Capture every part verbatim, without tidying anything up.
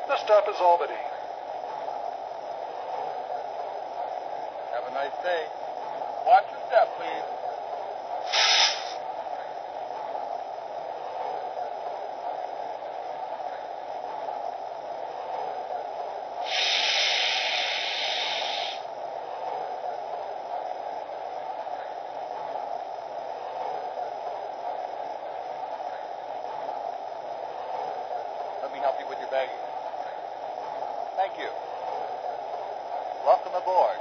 The stop is Albany. Have a nice day. Watch your step, please. Let me help you with your baggage. Thank you. Welcome aboard.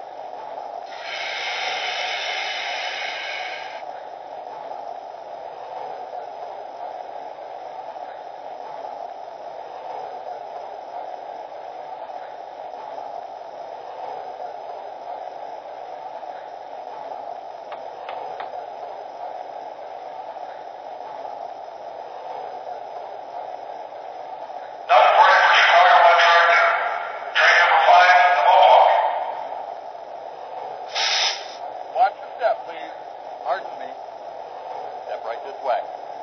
Watch your step, please. Pardon me. Step right this way.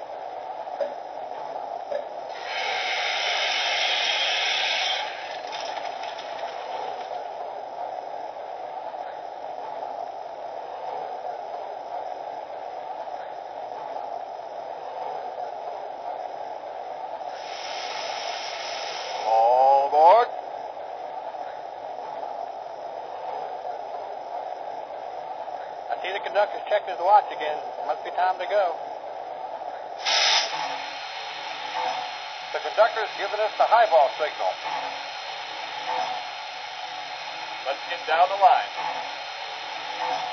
All aboard. I see the conductor's checking his watch again. Must be time to go. The conductor's giving us the highball signal. Let's get down the line.